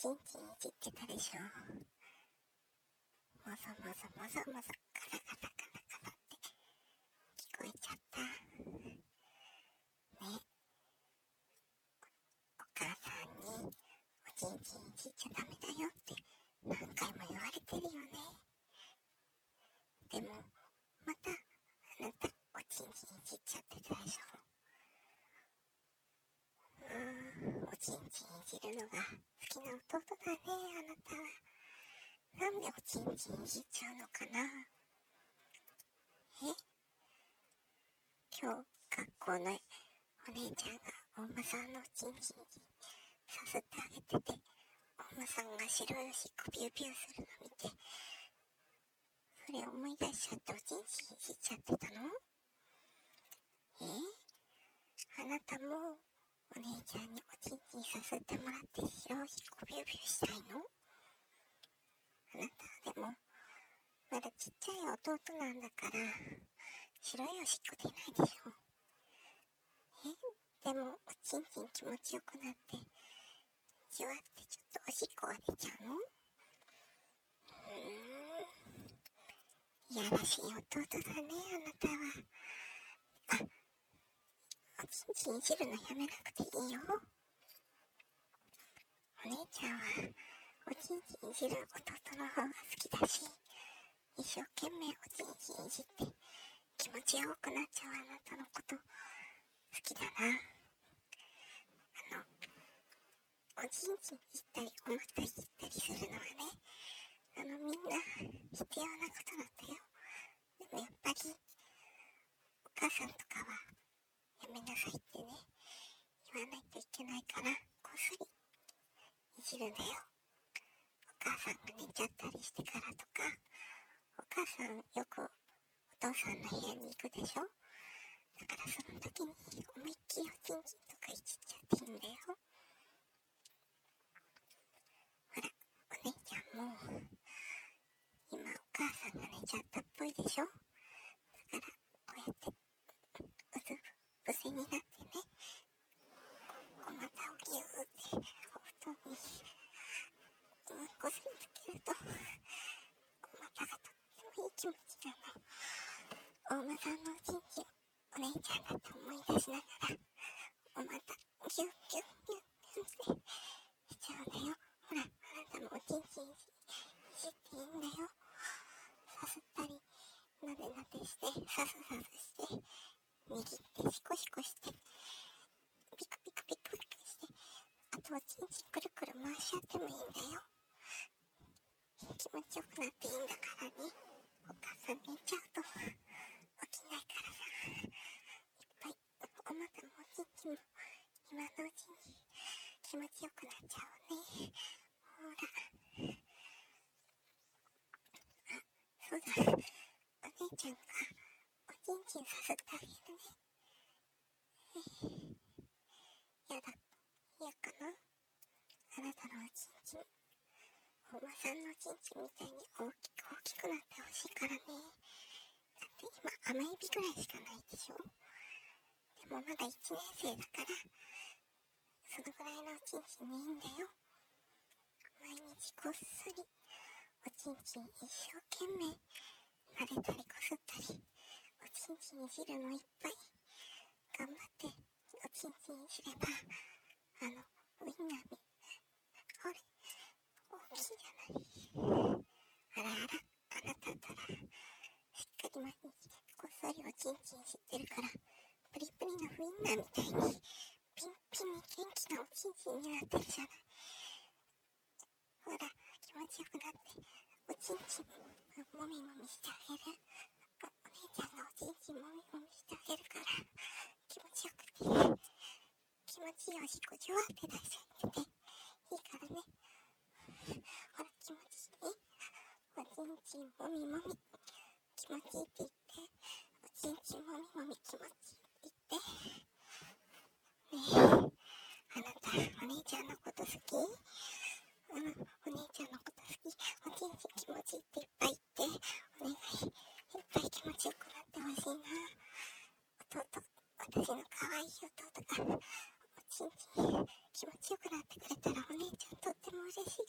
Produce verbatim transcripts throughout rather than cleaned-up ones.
ちんちんいじってたでしょ。もぞもぞもぞもぞカラカラカラカラって聞こえちゃったね。お母さんにおちんちんいじっちゃダメだよって何回も言われてるよね。でもまたあなたおちんちんいじっちゃってたでしょ。うーん、おちんちんいじるのが好きな弟だね、あなたは。なんでおちんちんいじっちゃうのかな。え今日学校のお姉ちゃんがお馬さんのおちんちんにさすってあげてて、お馬さんが白いおしっこビュービューするの見て、それ思い出しちゃっておちんちんいじっちゃってたの。えあなたもお姉ちゃんにおちんちんさすってもらって白いおしっこビュービューしたいの。あなたでもまだちっちゃい弟なんだから白いおしっこ出ないでしょ。えでもおちんちん気持ちよくなってじゅわってちょっとおしっこが出ちゃうの。うーんいやらしい弟だね、あなたは。あおちんちんいじるのやめなくていいよ。お姉ちゃんはおちんちんいじる弟の方が好きだし、一生懸命おちんちんいじって気持ちよくなっちゃうあなたのこと好きだな。あのおちんちんいじったりおまたいじったりするのはね、あのみんな必要なことなんだよ。でもやっぱりお母さんとかはやめなさいってね言わないといけないから、こっそりいじるんだよ。お母さんが寝ちゃったりしてからとか、お母さんよくお父さんの部屋に行くでしょ。だからその時に思いっきりおちんちんとかいじっちゃっていいんだよ。ほらお姉ちゃんも今お母さんが寝ちゃったっぽいでしょ。だからこうやってうつ伏せになってね、お股をギューってお布団にこすりつけるとお股がとってもいい気持ちなの。お馬さんのおちんちんお姉ちゃんだと思い出しながらお股ギュッギュッギュッギュッってしちゃうんだよ。ほらあなたもおちんちんいじっていいんだよ。さすったりなでなでしてさすさすして握ってシコシコしてピクピクピクピクして、あとおちんちんくるくる回しちゃってもいいんだよ。気持ちよくなっていいんだからね。お母さん寝ちゃうと起きないからさ、いっぱいお股もおちんちんも今のうちに気持ちよくなっちゃうね。ほらあそうだ、お姉ちゃんがおちんちんさすってあげるね。やだ、嫌かな。あなたのおちんちんお馬さんのおちんちんみたいに大きく大きくなってほしいからね。だって今甘エビぐらいしかないでしょ。でもまだいちねん生だからそのぐらいのおちんちんでいいんだよ。毎日こっそりおちんちん一生懸命撫でたりこすったりおちんちんいじるのいっぱい頑張っておちんちんいじれば、あのウインナーみあれ大きいじゃない。あらあらあなたったらしっかり毎日こっそりおちんちんいじってるからプリプリのウインナーみたいにピンピンに元気なおちんちんになってるじゃない。ほら気持ちよくなっておちんちんもみもみしてあげる。お姉ちゃんがおちんちんもみもみしてあげるから気持ちよくて気持ちいいおしっこじゅわって出しちゃってていいからね。ほら気持ちいいおちんちんもみもみ気持ちいいって言っておちんちんもみもみ気持ちいいって言ってね。えあなたお姉ちゃんのこと好き？うん、お姉ちゃんのこと好き。おちんちん気持ちいいっていっぱい言ってお願い。いっぱい気持ちよくなってほしいな。弟、私の可愛い弟がおちんちん気持ちよくなってくれたらお姉ちゃんとっても嬉し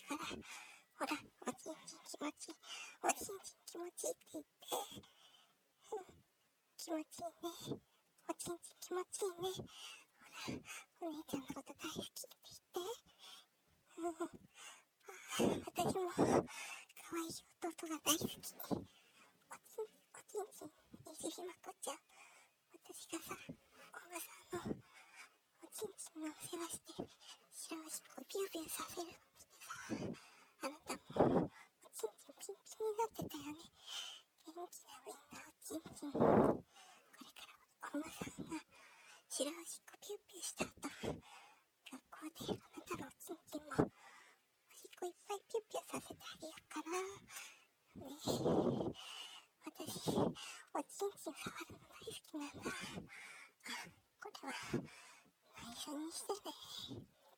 ちん、おちんちん気持ちいいって言って、うん、気持ちいいね、おちんちん気持ちいいね、ほら、お姉ちゃんのこと大好きって言って、うん、あ、私も可愛い弟が大好き、おちん、おちんちんいじりまくっちゃう。私がさ、おばさんのおちんちんの世話して白いしっこビュービューさせるの見てさ、あなたもおちんちんピンピンになってたよね。元気なウインナーおちんちん。これからおばさんが白いしっこビュービューした後、学校であなたのおちんちんもおしっこいっぱいピューピューさせてあげようからね。私おちんちん触るの大好きなんだ。あ、これは内緒にしてね。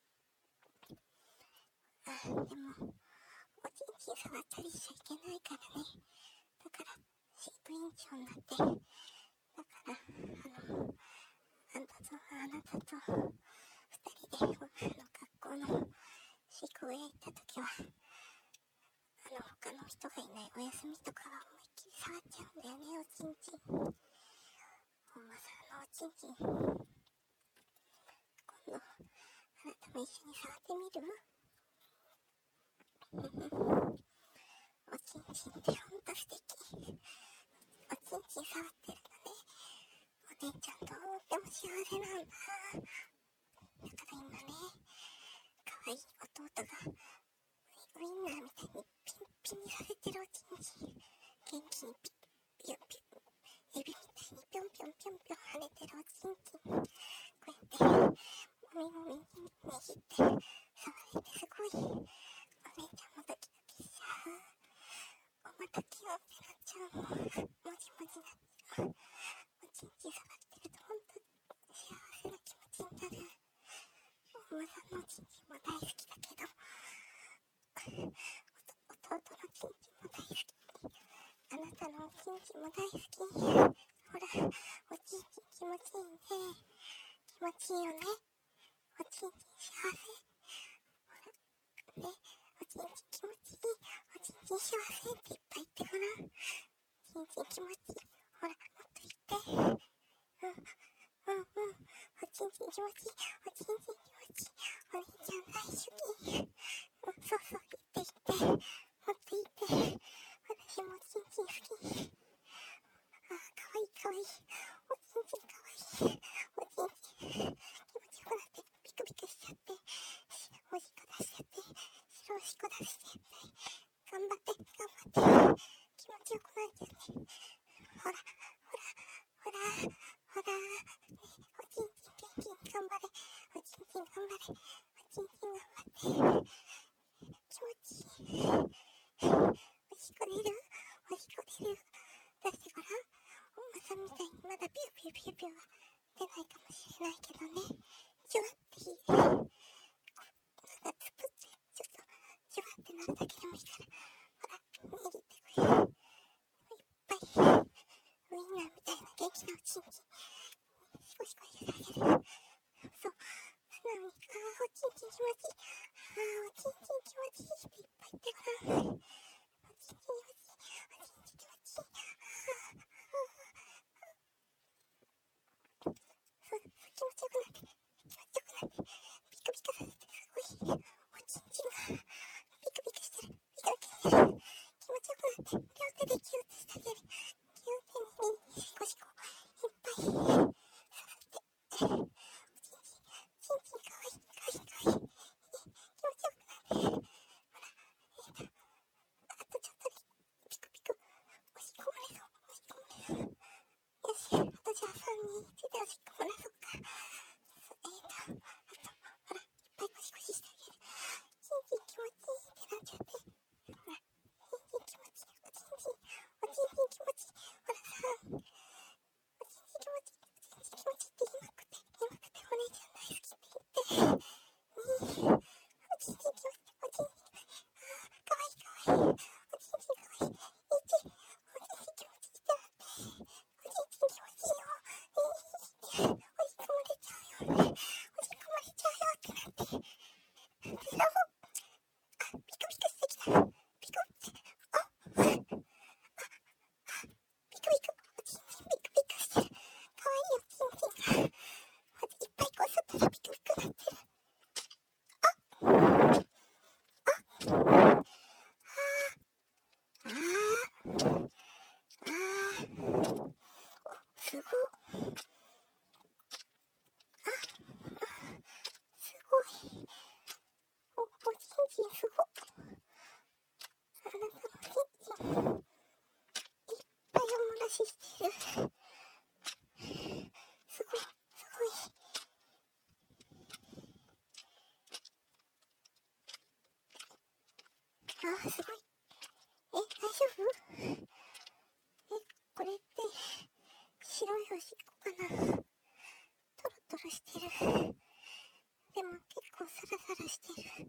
あ、でもおちんちん触ったりしちゃいけないからね。だから飼育員長になって、だからあのあんたとあなたとふたりであの学校の飼育へ行ったときは、あの他の人がいないお休みとかは思いっきり触っちゃうんだよね、おちんちん。おばさんのおちんちん、今度あなたも一緒に触ってみる？おちんちんってほんと素敵。おちんちん触ってるのね、お姉ちゃんとっても幸せなんだ。だから今ね、可愛い弟がウインナーみたいにピンピンにさせてるおちんちん、元気にピッピヨピヨ、エビみたいにぴょんぴょんぴょんぴょん跳ねてるおちんちん、こうやってもみもみにねじって触れて、すごいお姉ちゃんもドキドキしちゃう。おまたキュンってなっちゃうの、もじもじなっちゃう。おちんちん触ってるとほんと幸せな気持ちになる。おばさんのおちんちんも大好きだけど、弟のおちんちんも大好き、あなたのおちんちんも大好き。ほら、おちんちん気持ちいいね、気持ちいいよね、おちんちん幸せ。ほらね、おちんちん気持ちいい、おちんちん幸せっていっぱい言ってごらん。おちんちん気持ちいい、ほらもっと言って。うんうんうん、おちんちん気持ちいい、おちんちん気持ちいい、お姉ちゃん大好き。うん、そうそう、言って言って、もっと言って。私もおちんちん好き。あー、かわいいかわいい、おちんちんかわいい、おちんちん気持ちよくなってビクビクしちゃって、おしっこ出しちゃって、白おしっこ出しちゃって、頑張って頑張って、気持ちよくなっちゃって、ほらほらほらほら、ね、おちんちん元気に頑張れ、おちんちん頑張れ、おちんちん頑張って、気持ちいい。おしっこ出る？おしっこ出る？出してごらん。おばさんみたいにまだビュービュービュービューは出ないかもしれないけどね。ジュワっていい。なんかつぶってちょっとジュワってなるだけでもいいから、ほら握ってくれ。いっぱいウインナーみたいな元気なおちんちんシコシコしてあげる。そう、素直に、あーおちんちん気持ちいい、あーおちんちん気持ちいいっていっぱい言ってごらん。おちんちん気持ちいい、おちんちん気持ちいい、あーそう、気持ちよくなって、気持ちよくなって、ビクビクさせて、すごい、おちんちんがビクビクしてる、ビクビクしてる、気持ちよくなって、両手でキューってしてあげる、キューってにシコシコいっぱいさせて、おちんちん、おちんちんかわいい、かわいい、かわいい、気持ちよくなって、ほら、えーと、あとちょっとでピクピクおしっこ漏れそう、おしっこ漏れそう。よし、あとじゃあさん、に、いちでおしっこ漏らそうか。えーと、あと、ほら、いっぱいゴシゴシしてあげる。ちんちん気持ちいいってなっちゃって。ほら、ちんちん気持ちいい、おちんちん、おちんちん気持ちいい。ほらさん、おちんちん気持ちいい、おちんちん気持ちいいって言いまくって、言いあー、お、すごい。あ、すごい。お、おちんちんすごい。あなたのちんちん、いっぱいおもらししてる。すごい、すごい。あー、すごい。え、大丈夫？え、これって、白いおしっこかな？トロトロしてる。でも結構サラサラしてる。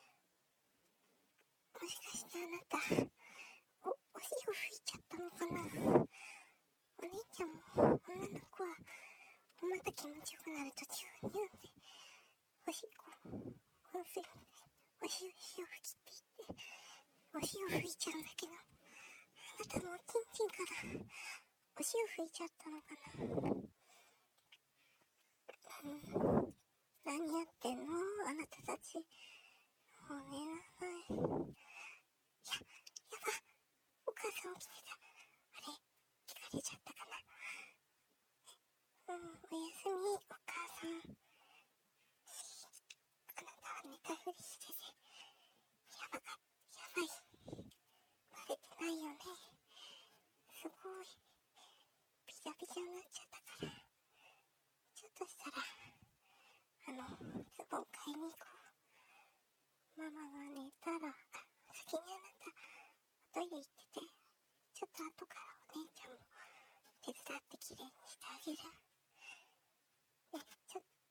もしかしてあなた、お、おしを吹いちゃったのかな？お姉ちゃんも、女の子は、おまた気持ちよくなると自分で読んで、おしっこ、温水みたいに、おしおしを吹きって言って、おしを吹いちゃうんだけど、あなたのおちんちんから、おしを吹いちゃったのかな？うん、何やってんの？あなたたち。もう寝らない。や、やば、お母さん起きてた。あれ、疲れちゃったかな？うん、おやすみ、お母さん。あなたは寝たふりしてて、やばか、やばい。バレてないよね。すごい。ビチャビチャになっちゃったから。ちょっとしたら、あの、ズボン買いに行こう。ママが寝たら、先にあなた、おトイレ行ってて、ちょっと後からお姉ちゃんも手伝ってきれいにしてあげる。ね、ちょっと